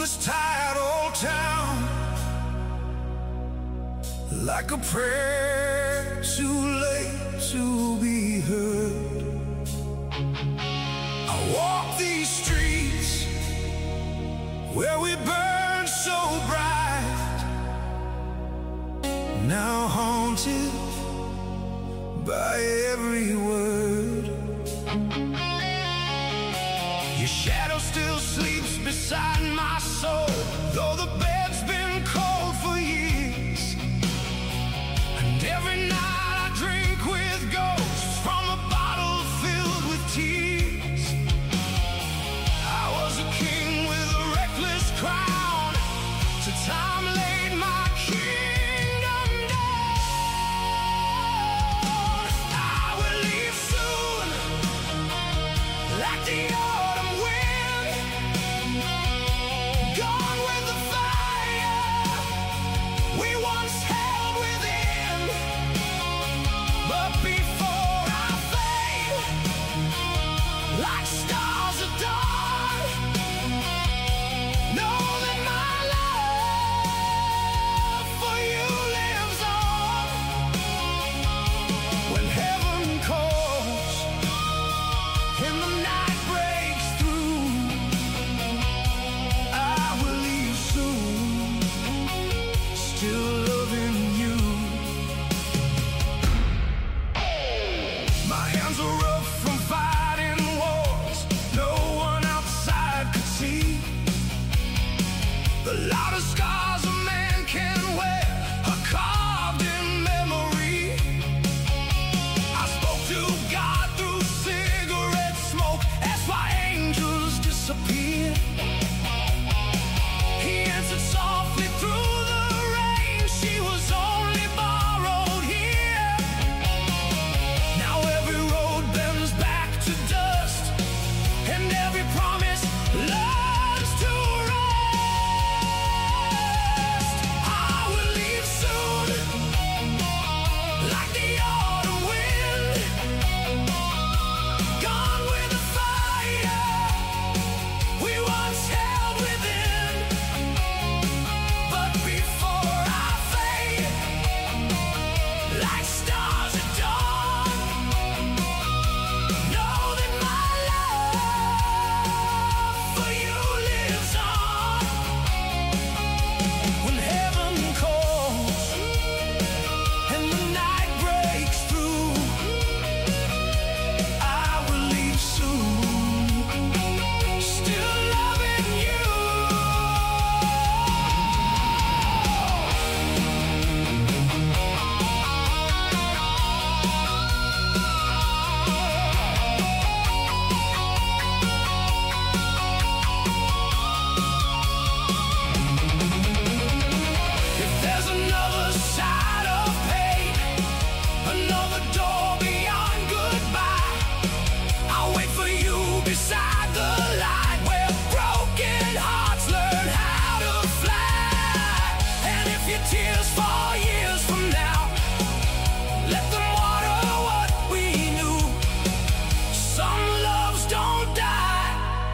this tired old town, like a prayer too late to be heard. I walk these streets where we burn so bright, now haunted by every word. Your shadow still sleeps beside my soul, though the bed's been cold for years. And every night I drink with ghosts from a bottle filled with tears. I was a king with a reckless crown, till time laid my kingdom down. I will leave soon, like the autumn wind, gone with the fire we once held within. But before I fade, like stars at dawn, know that my love for you lives on. When heaven calls and the night breaks through, I will leave soon, still loving you. My hands are rough from fighting wars no one outside could see. The loudest scars a man can wear are carved in memory. I spoke to God through cigarette smoke, asked why angels disappear. He answered softly through the rain, she was only borrowed here. Now every road bends back to dust, and every promise learns to rust. I will leave soon, like the autumn wind, gone with the fire we once held within. But before I fade, like stars at dawn, know that my love for you lives on. When heaven calls and the night breaks through, I will leave soon, still loving you. If there's another side of pain, another door beyond goodbye, I'll wait for you beside the light, where broken hearts learn how to fly. And if your tears fall years from now, let them water what we knew. Some loves don't die,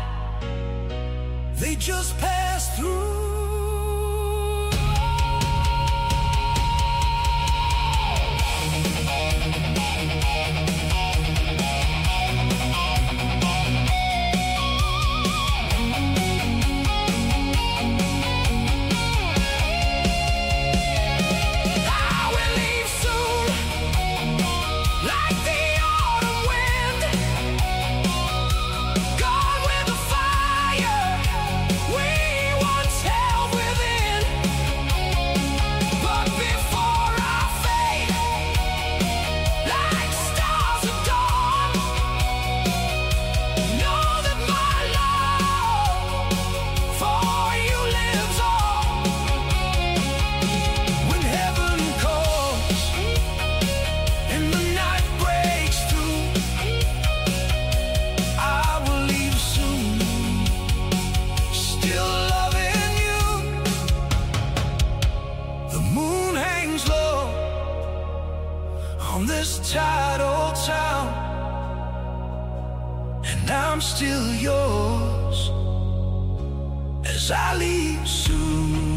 they just pass through. I will leave soon, like the autumn wind, gone with the fire we once held within. But before I fade, like stars at dawn, know that my love for you lives on. When heaven calls and the night breaks through, I will leave soon, still loving you. The moon hangs low on this tired old town, and I'm still yours as as I leave soon.